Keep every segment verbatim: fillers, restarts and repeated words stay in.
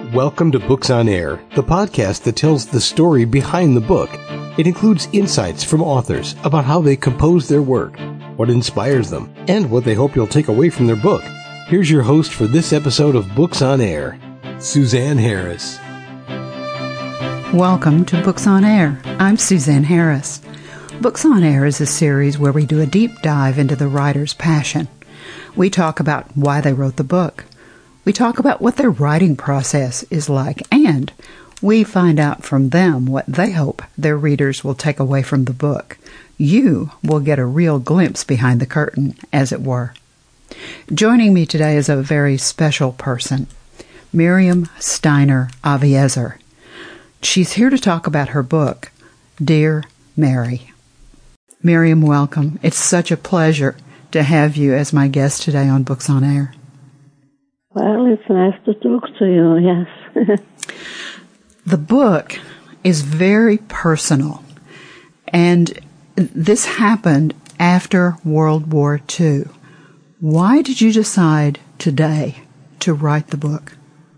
Welcome to Books on Air, the podcast that tells the story behind the book. It includes insights from authors about how they compose their work, what inspires them, and what they hope you'll take away from their book. Here's your host for this episode of Books on Air, Suzanne Harris. Welcome to Books on Air. I'm Suzanne Harris. Books on Air is a series where we do a deep dive into the writer's passion. We talk about why they wrote the book. We talk about what their writing process is like, and we find out from them what they hope their readers will take away from the book. You will get a real glimpse behind the curtain, as it were. Joining me today is a very special person, Miriam Steiner Aviezer. She's here to talk about her book, Dear Mary. Miriam, welcome. It's such a pleasure to have you as my guest today on Books on Air. Well, it's nice to talk to you, yes. The book is very personal, and this happened after World War Two. Why did you decide today to write the book?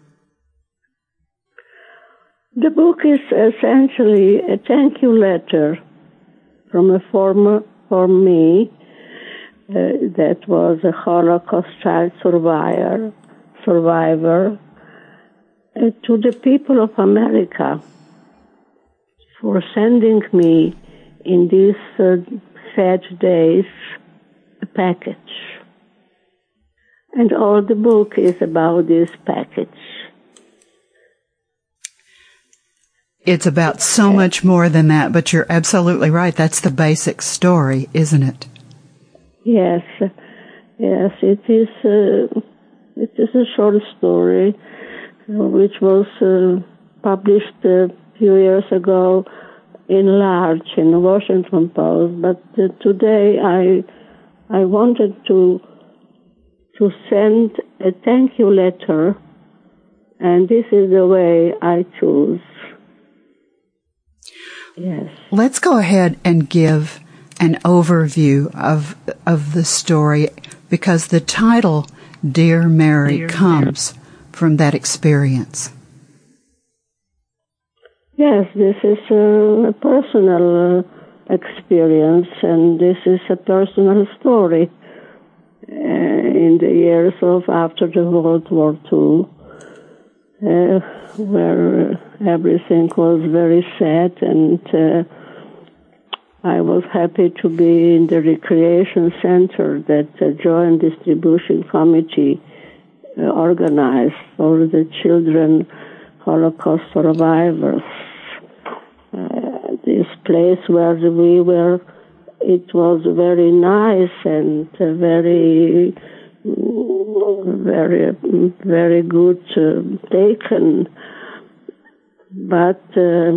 The book is essentially a thank you letter from a former, for me, uh, that was a Holocaust child survivor, survivor uh, to the people of America for sending me in these uh, sad days a package. And all the book is about this package. It's about so much more than that, but you're absolutely right. That's the basic story, isn't it? Yes, yes, it is. Uh, it is a short story, uh, which was uh, published a few years ago in large in the Washington Post. But uh, today, I I wanted to to send a thank you letter, and this is the way I choose. Yes. Let's go ahead and give an overview of of the story, because the title, Dear Mary, Dear comes Mary. from that experience. Yes, this is a, a personal uh, experience, and this is a personal story uh, in the years of after the World War Two. Uh, where uh, everything was very sad, and uh, I was happy to be in the recreation center that the Joint Distribution Committee uh, organized for the children Holocaust survivors. Uh, this place where we were, it was very nice and uh, very very, very good uh, taken, but uh,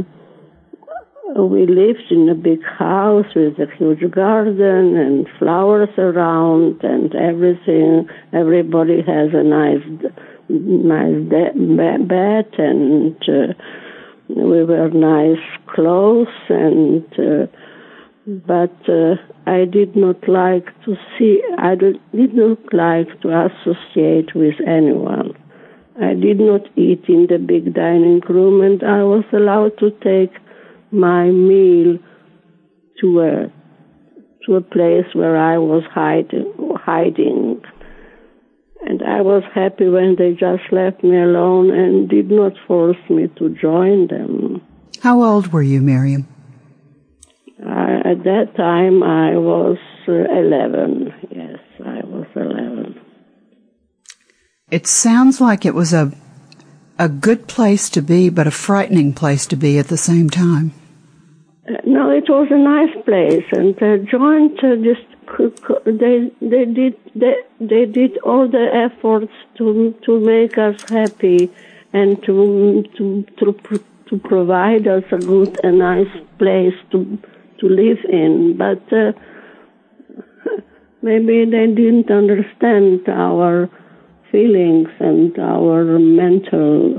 we lived in a big house with a huge garden and flowers around and everything. Everybody has a nice, nice de- bed, and uh, we wear nice clothes, and uh, but uh, I did not like to see, I did not like to associate with anyone. I did not eat in the big dining room, and I was allowed to take my meal to a, to a place where I was hiding, hiding. And I was happy when they just left me alone and did not force me to join them. How old were you, Miriam? Uh, at that time, I was uh, eleven. Yes, I was eleven. It sounds like it was a a good place to be, but a frightening place to be at the same time. Uh, no, it was a nice place, and the Joint uh, just they they did they, they did all the efforts to to make us happy and to to to to provide us a good, a nice place to. to live in, but uh, maybe they didn't understand our feelings and our mental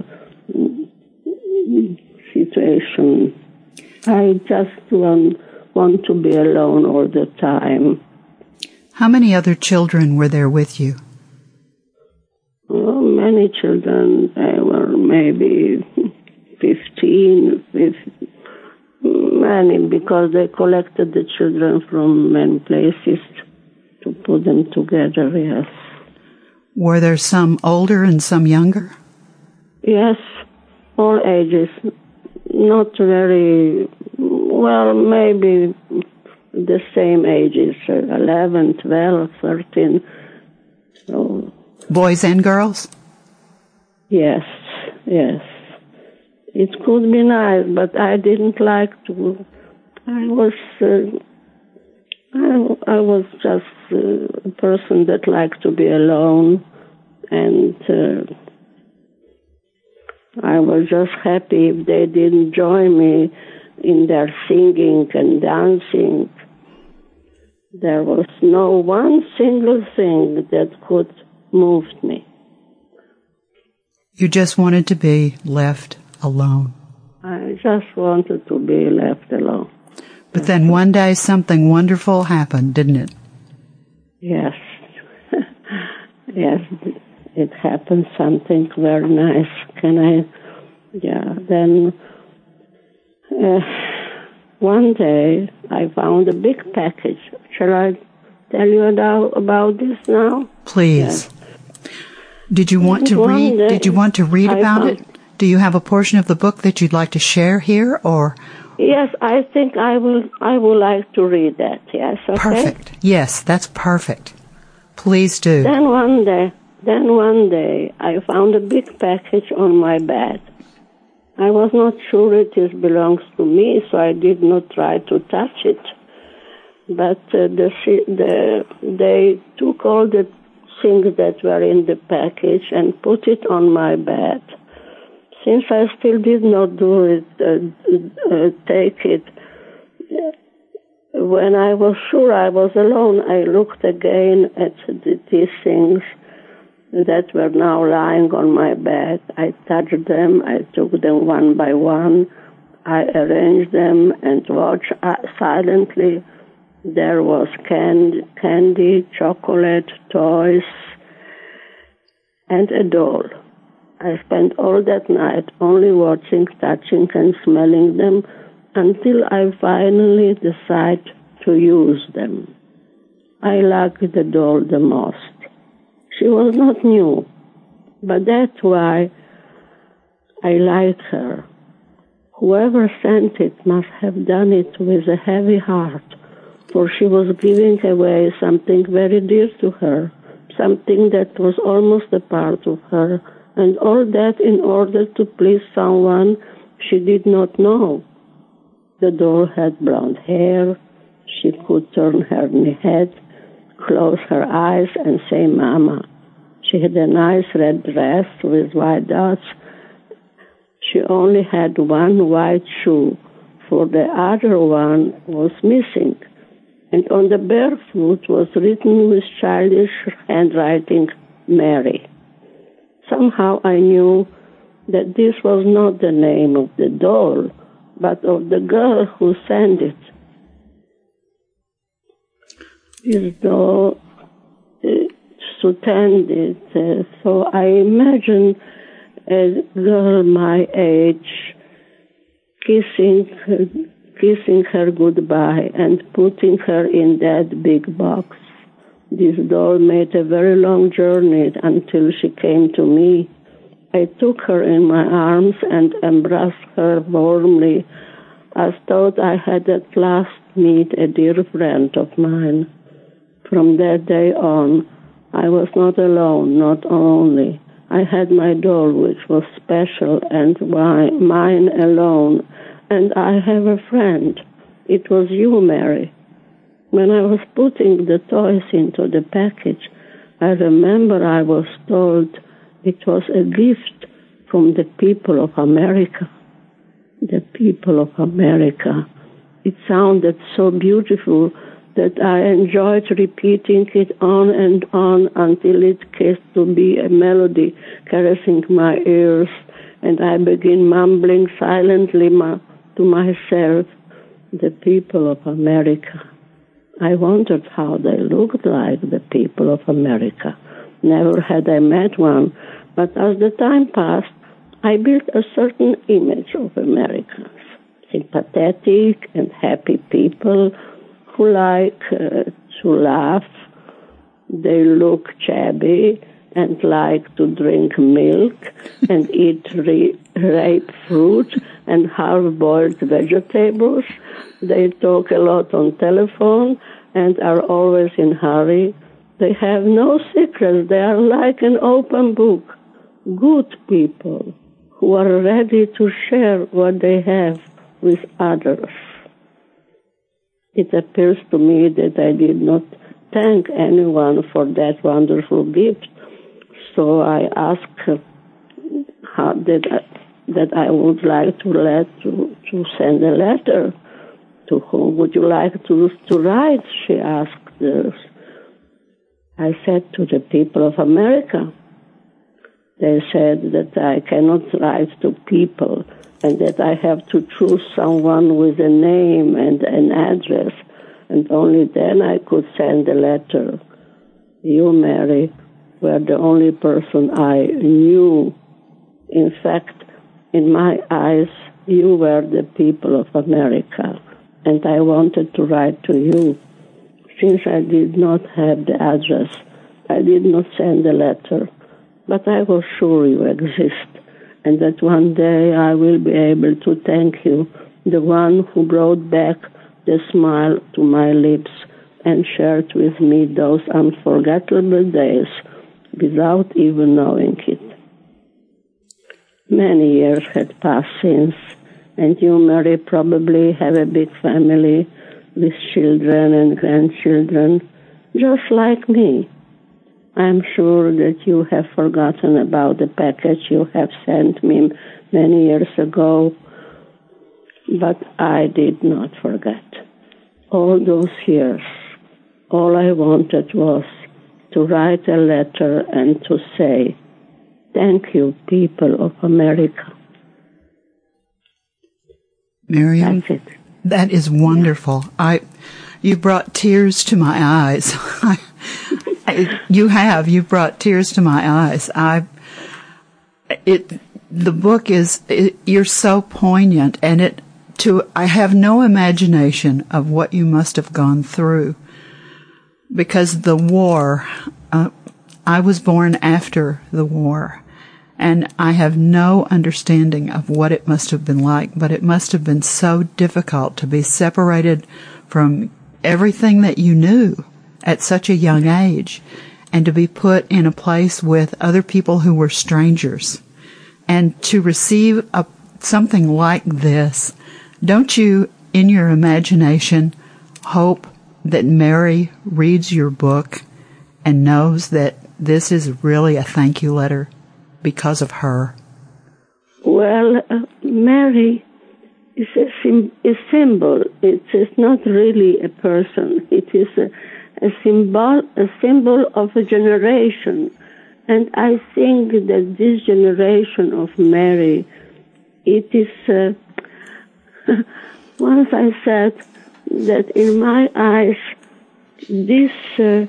situation. I just want, want to be alone all the time. How many other children were there with you? Oh, many children. They were maybe fifteen, fifteen, many, because they collected the children from many places to put them together, yes. Were there some older and some younger? Yes, all ages. Not very, well, maybe the same ages, eleven, twelve, thirteen. So, boys and girls? Yes, yes. It could be nice, but I didn't like to. I was, uh, I, I was just uh, a person that liked to be alone, and uh, I was just happy if they didn't join me in their singing and dancing. There was no one single thing that could move me. You just wanted to be left alone. I just wanted to be left alone. But then one day something wonderful happened, didn't it? Yes. Yes, it happened something very nice. Can I? Yeah, then uh, one day I found a big package. Shall I tell you about, about this now? Please. Yes. Did you want to read? Did you want to read I about found, it? Do you have a portion of the book that you'd like to share here, or? Yes, I think I will. I would like to read that. Yes, okay. Perfect. Yes, that's perfect. Please do. Then one day, then one day, I found a big package on my bed. I was not sure it is belongs to me, so I did not try to touch it. But uh, the, the they took all the things that were in the package and put it on my bed. Since I still did not do it, uh, uh, take it, when I was sure I was alone, I looked again at the, these things that were now lying on my bed. I touched them, I took them one by one, I arranged them and watched uh, silently. There was candy, candy, chocolate, toys, and a doll. I spent all that night only watching, touching, and smelling them until I finally decided to use them. I liked the doll the most. She was not new, but that's why I like her. Whoever sent it must have done it with a heavy heart, for she was giving away something very dear to her, something that was almost a part of her, and all that in order to please someone she did not know. The doll had blonde hair. She could turn her head, close her eyes, and say, "Mama." She had a nice red dress with white dots. She only had one white shoe, for the other one was missing. And on the bare foot was written with childish handwriting, "Mary." Somehow I knew that this was not the name of the doll, but of the girl who sent it. This doll uh, pretended, uh, so I imagined a girl my age kissing her, kissing her goodbye and putting her in that big box. This doll made a very long journey until she came to me. I took her in my arms and embraced her warmly. I thought I had at last met a dear friend of mine. From that day on, I was not alone, not lonely. I had my doll, which was special and mine alone, and I have a friend. It was you, Mary. When I was putting the toys into the package, I remember I was told it was a gift from the people of America. The people of America. It sounded so beautiful that I enjoyed repeating it on and on until it came to be a melody caressing my ears, and I began mumbling silently ma- to myself, "The people of America." I wondered how they looked like, the people of America. Never had I met one. But as the time passed, I built a certain image of Americans. Sympathetic and happy people who like uh, to laugh. They look shabby and like to drink milk and eat re- ripe fruit and hard-boiled vegetables. They talk a lot on telephone and are always in hurry. They have no secrets. They are like an open book. Good people who are ready to share what they have with others. It appears to me that I did not thank anyone for that wonderful gift, so I asked how that I, that I would like to let to, to send a letter. To whom would you like to to write? She asked. Us. I said, to the people of America. They said that I cannot write to people and that I have to choose someone with a name and an address, and only then I could send a letter. You, Mary, were the only person I knew. In fact, in my eyes, you were the people of America, and I wanted to write to you. Since I did not have the address, I did not send a letter, but I was sure you exist, and that one day I will be able to thank you, the one who brought back the smile to my lips and shared with me those unforgettable days without even knowing it. Many years had passed since, and you, Mary, probably have a big family with children and grandchildren, just like me. I'm sure that you have forgotten about the package you have sent me many years ago, but I did not forget. All those years, all I wanted was to write a letter and to say, thank you, people of America. Miriam, That's it. That is wonderful. I, you brought tears to my eyes. I, you have. You brought tears to my eyes. I, it, the book is. It, you're so poignant, and it. To I have no imagination of what you must have gone through, because the war. Uh, I was born after the war. And I have no understanding of what it must have been like, but it must have been so difficult to be separated from everything that you knew at such a young age, and to be put in a place with other people who were strangers. And to receive a, something like this, don't you, in your imagination, hope that Mary reads your book and knows that this is really a thank you letter because of her? Well, uh, Mary is a, sim- a symbol. It is not really a person. It is a, a symbol, a symbol of a generation. And I think that this generation of Mary, it is, uh, once I said that in my eyes, this uh,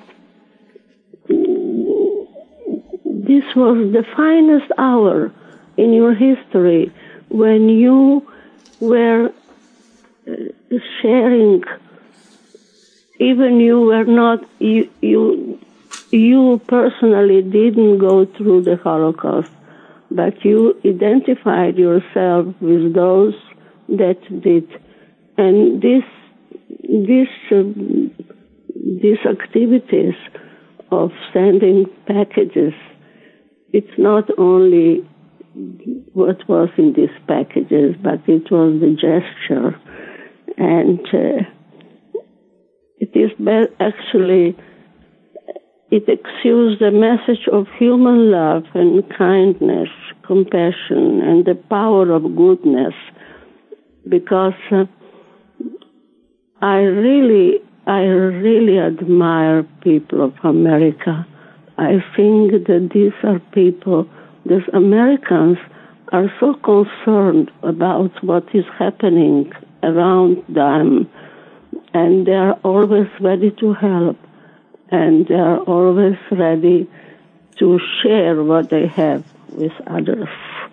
This was the finest hour in your history when you were sharing, even you were not, you, you, you personally didn't go through the Holocaust, but you identified yourself with those that did. And this, this, uh, these activities of sending packages, it's not only what was in these packages, but it was the gesture. And uh, it is be- actually, it exudes the message of human love and kindness, compassion, and the power of goodness. Because uh, I really, I really admire people of America. I think that these are people, these Americans are so concerned about what is happening around them, and they are always ready to help, and they are always ready to share what they have with others.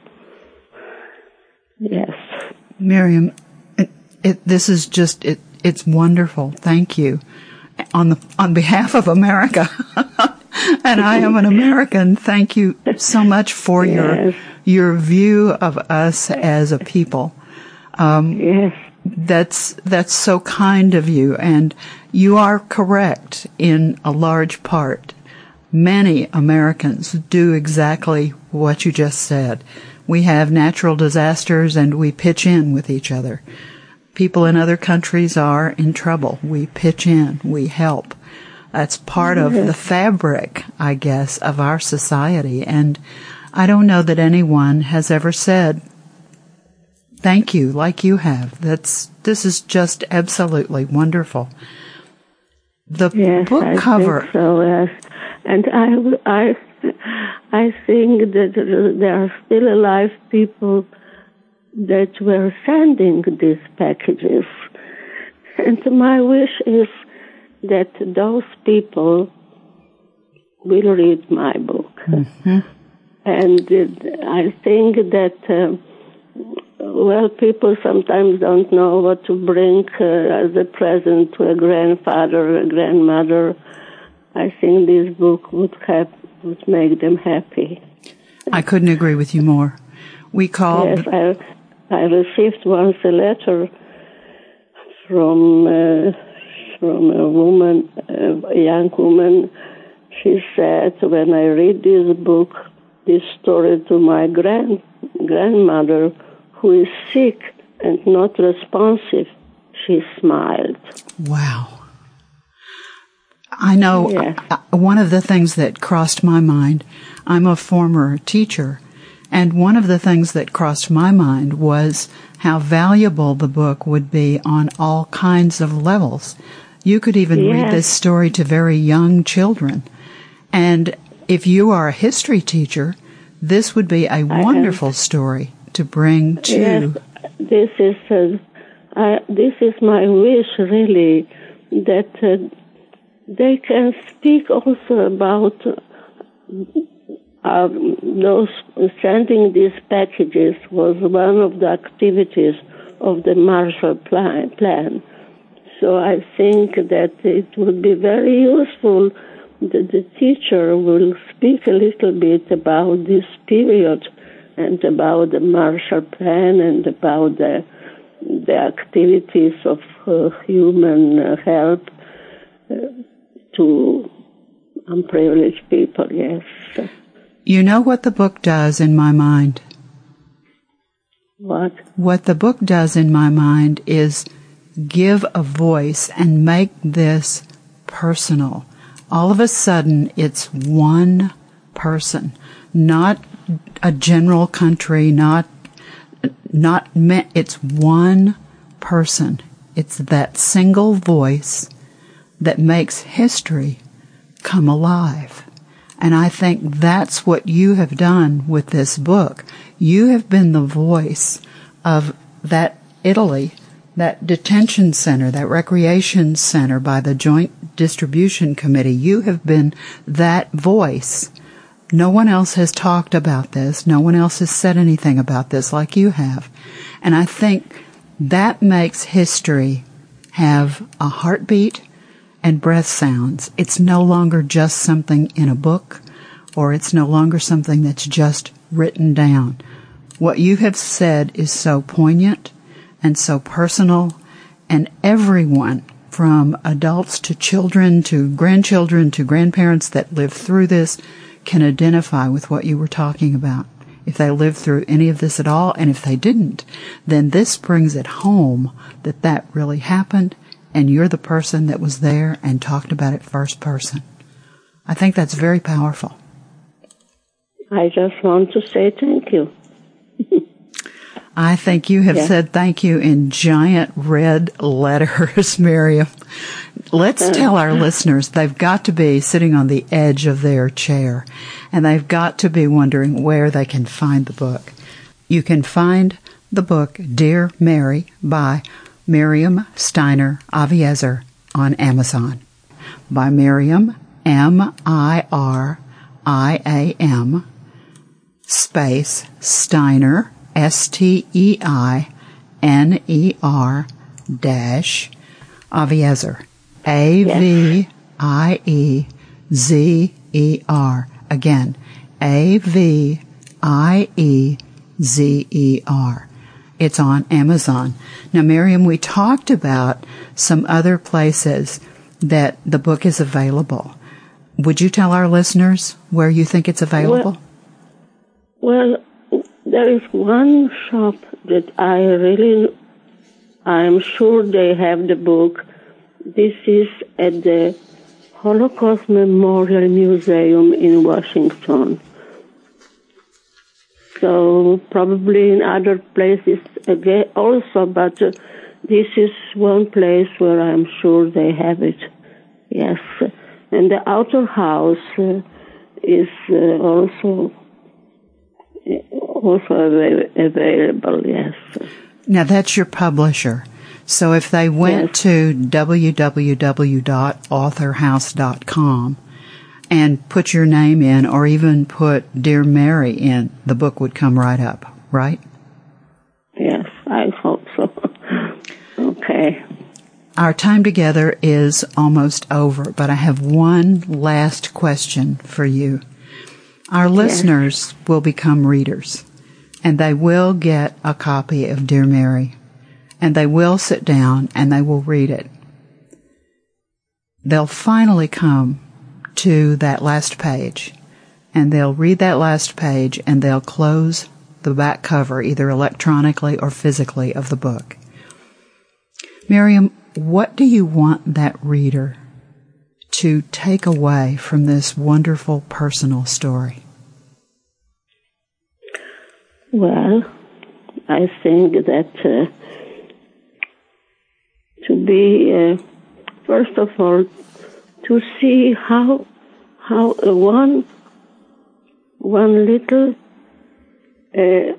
Yes. Miriam, it, it, this is just, it, it's wonderful. Thank you. On the, on behalf of America, and I am an American, thank you so much for yes. your, your view of us as a people. Um, yes. That's, that's so kind of you, and you are correct in a large part. Many Americans do exactly what you just said. We have natural disasters and we pitch in with each other. People in other countries are in trouble. We pitch in, we help. That's part of the fabric, I guess, of our society. And I don't know that anyone has ever said, thank you, like you have. That's, this is just absolutely wonderful. The yes, book I cover. Think so, yes. And I, I, I think that there are still alive people that were sending these packages. And my wish is that those people will read my book. Mm-hmm. And I think that, uh, well, people sometimes don't know what to bring uh, as a present to a grandfather or a grandmother. I think this book would have, would make them happy. I couldn't agree with you more. We called... Yes, I, I received once a letter from uh, from a woman, a young woman. She said, when I read this book, this story to my grand grandmother, who is sick and not responsive, she smiled. Wow. I know yes. I, one of the things that crossed my mind, I'm a former teacher, and one of the things that crossed my mind was how valuable the book would be on all kinds of levels. You could even yes. read this story to very young children. And if you are a history teacher, this would be a wonderful have, story to bring to... Yes, this is, uh, uh, this is my wish, really, that uh, they can speak also about uh, those sending these packages was one of the activities of the Marshall Plan. So I think that it would be very useful that the teacher will speak a little bit about this period and about the Marshall Plan and about the, the activities of uh, human uh, help uh, to unprivileged people, yes. You know what the book does in my mind? What? What the book does in my mind is give a voice and make this personal. All of a sudden, it's one person, not a general country, not, not, it's one person. It's that single voice that makes history come alive. And I think that's what you have done with this book. You have been the voice of that Italy, that detention center, that recreation center by the Joint Distribution Committee. You have been that voice. No one else has talked about this. No one else has said anything about this like you have. And I think that makes history have a heartbeat and breath sounds. It's no longer just something in a book, or it's no longer something that's just written down. What you have said is so poignant and so personal, and everyone, from adults to children to grandchildren to grandparents that lived through this, can identify with what you were talking about. If they lived through any of this at all, and if they didn't, then this brings it home that that really happened, and you're the person that was there and talked about it first person. I think that's very powerful. I just want to say thank you. I think you have yeah. said thank you in giant red letters, Miriam. Let's tell our listeners they've got to be sitting on the edge of their chair, and they've got to be wondering where they can find the book. You can find the book Dear Mary by Miriam Steiner Aviezer on Amazon. By Miriam, M I R I A M, space, Steiner, S T E I N E R, dash, Aviezer, A V I E Z E R. Again, A V I E Z E R. It's on Amazon. Now, Miriam, we talked about some other places that the book is available. Would you tell our listeners where you think it's available? Well, well there is one shop that I really, I'm sure they have the book. This is at the Holocaust Memorial Museum in Washington. So probably in other places again also, but uh, this is one place where I'm sure they have it. Yes. And the outer house uh, is uh, also also av- available, yes. Now, that's your publisher. So if they went yes. to w w w dot author house dot com and put your name in, or even put Dear Mary in, the book would come right up, right? Yes, I hope so. Okay. Our time together is almost over, but I have one last question for you. Our yes. listeners will become readers, and they will get a copy of Dear Mary, and they will sit down and they will read it. They'll finally come to that last page, and they'll read that last page, and they'll close the back cover, either electronically or physically, of the book. Miriam, what do you want that reader to take away from this wonderful personal story? Well, I think that uh, to be, uh, first of all, to see how how uh, one one little uh,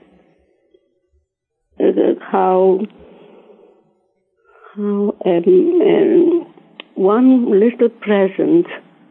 uh, how how um, um, one little present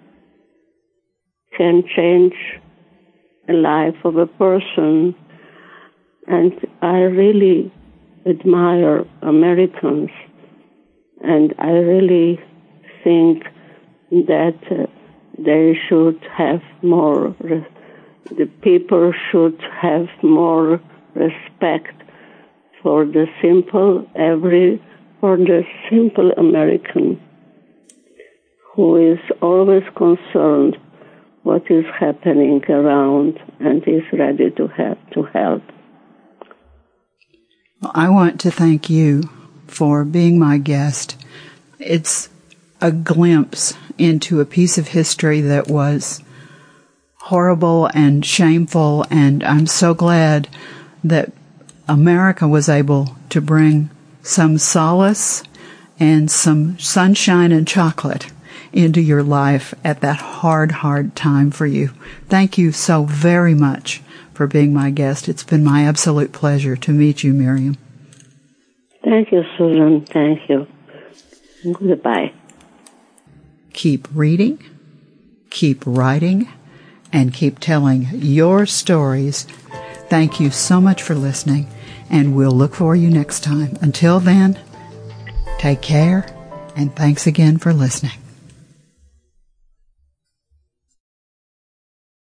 can change the life of a person, and I really admire Americans, and I really think that uh, they should have more, the people should have more respect for the simple, every, for the simple American who is always concerned what is happening around and is ready to help. To help. Well, I want to thank you for being my guest. It's a glimpse into a piece of history that was horrible and shameful, and I'm so glad that America was able to bring some solace and some sunshine and chocolate into your life at that hard, hard time for you. Thank you so very much for being my guest. It's been my absolute pleasure to meet you, Miriam. Thank you, Susan. Thank you. Goodbye. Keep reading, keep writing, and keep telling your stories. Thank you so much for listening, and we'll look for you next time. Until then, take care, and thanks again for listening.